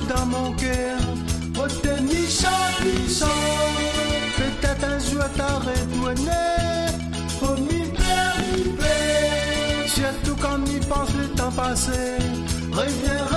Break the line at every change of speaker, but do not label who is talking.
dans mon cœur. Oh, t'es mi-chant, peut-être un jour t'arrêtes donné. Oh, mi-père, surtout quand m'y pense le temps passé. Reviens,